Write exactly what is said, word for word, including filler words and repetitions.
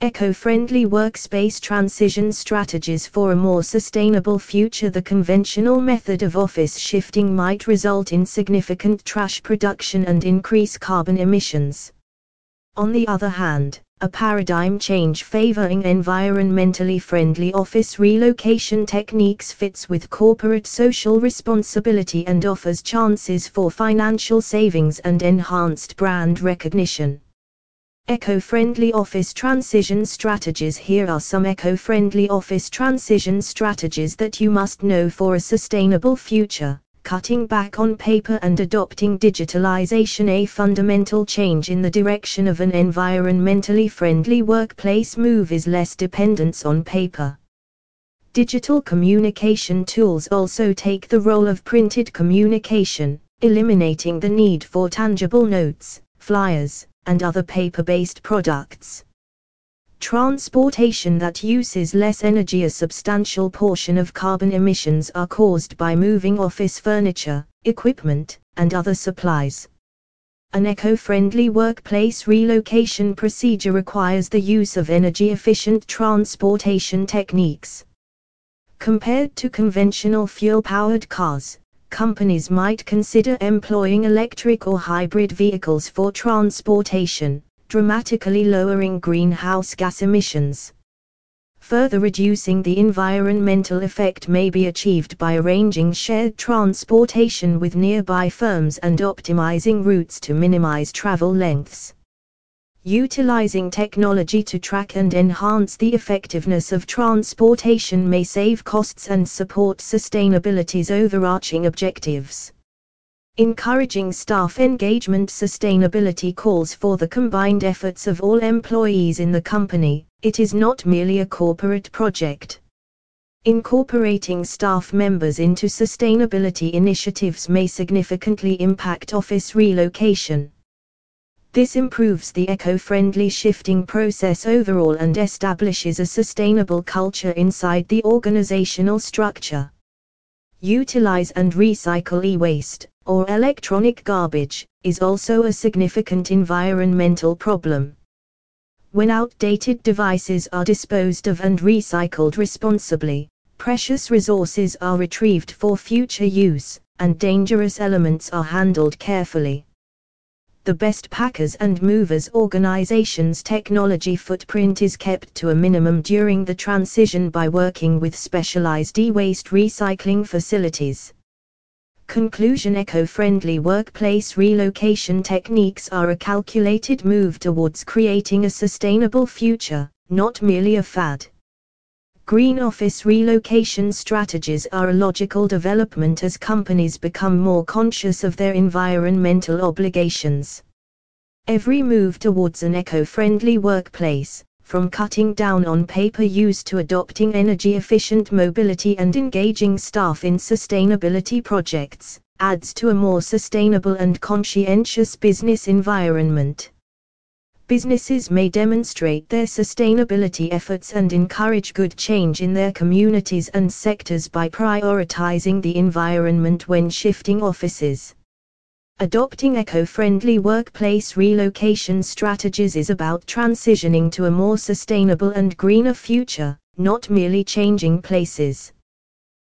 Eco-friendly workspace transition strategies for a more sustainable future. The conventional method of office shifting might result in significant trash production and increase carbon emissions. On the other hand, a paradigm change favoring environmentally friendly office relocation techniques fits with corporate social responsibility and offers chances for financial savings and enhanced brand recognition. Eco-friendly office transition strategies. Here are some eco-friendly office transition strategies that you must know for a sustainable future. Cutting back on paper and adopting digitalization. A fundamental change in the direction of an environmentally friendly workplace move is less dependence on paper. Digital communication tools also take the role of printed communication, eliminating the need for tangible notes, flyers, and other paper-based products. Transportation that uses less energy. A substantial portion of carbon emissions are caused by moving office furniture, equipment, and other supplies. An eco-friendly workplace relocation procedure requires the use of energy-efficient transportation techniques. Compared to conventional fuel-powered cars, companies might consider employing electric or hybrid vehicles for transportation, dramatically lowering greenhouse gas emissions. Further reducing the environmental effect may be achieved by arranging shared transportation with nearby firms and optimizing routes to minimize travel lengths. Utilizing technology to track and enhance the effectiveness of transportation may save costs and support sustainability's overarching objectives. Encouraging staff engagement. Sustainability calls for the combined efforts of all employees in the company. It is not merely a corporate project. Incorporating staff members into sustainability initiatives may significantly impact office relocation. This improves the eco-friendly shifting process overall and establishes a sustainable culture inside the organizational structure. Utilize and recycle e-waste, or electronic garbage, is also a significant environmental problem. When outdated devices are disposed of and recycled responsibly, precious resources are retrieved for future use, and dangerous elements are handled carefully. The best packers and movers organization's technology footprint is kept to a minimum during the transition by working with specialized e-waste recycling facilities. Conclusion. Eco-friendly workplace relocation techniques are a calculated move towards creating a sustainable future, not merely a fad. Green office relocation strategies are a logical development as companies become more conscious of their environmental obligations. Every move towards an eco-friendly workplace, from cutting down on paper use to adopting energy-efficient mobility and engaging staff in sustainability projects, adds to a more sustainable and conscientious business environment. Businesses may demonstrate their sustainability efforts and encourage good change in their communities and sectors by prioritizing the environment when shifting offices. Adopting eco-friendly workplace relocation strategies is about transitioning to a more sustainable and greener future, not merely changing places.